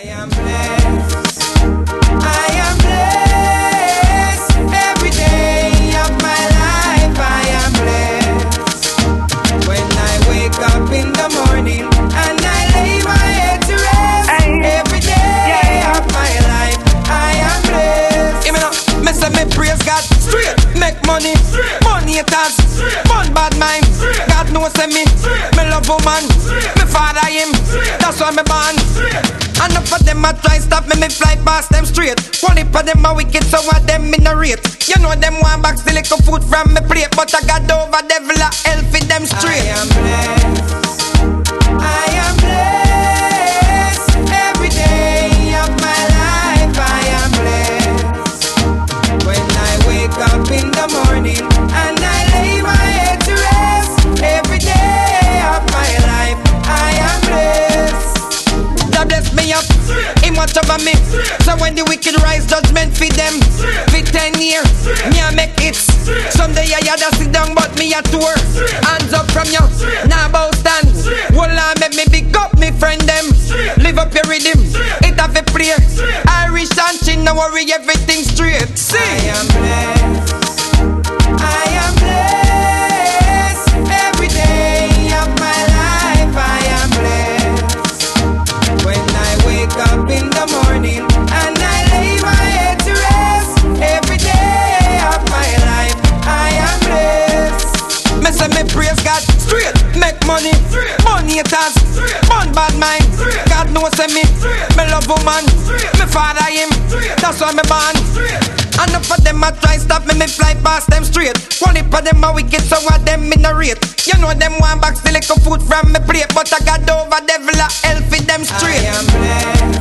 am blessed. I am blessed. Every day of my life I am blessed. When I wake up in the morning and I lay my head to rest, every day of my life I am blessed. Even though me say me praise God straight, make money, money haters, fun bad mind. God knows me love woman, me father him, that's why me born. Enough of them a try stop me fly past them straight. One heap of them a wicked, so of them in a rate. You know them want back still little food from me plate, but I got over devil a hell for them straight. I am blessed. I am blessed. Every day of my life I am blessed. When I wake up in the morning and I lay my head to rest, every day of my life I am blessed. God bless me up, Him watch over me. So when the wicked rise, judgment feed them. For 10 years, me I make it. Someday I had to sit down, but me a tour. Hands up from you, now bow stand. Well, I make me big up me friend them. Live up your rhythm, it have a play. Irish and chin, no worry, everything straight. See, I am blessed. I am blessed. Every day of my life I am blessed. When I wake up in the morning and I lay my head to rest, every day of my life I am blessed. Me say me praise God straight, make money, money haters, fun bad mind. God knows me love woman, me father him, that's why me born. Enough of them a try stop me fly past them straight. One heap of them a wicked, so of them in a rate. You know them want back still little food from me plate, but I got over devil a hell for them straight. I am blessed.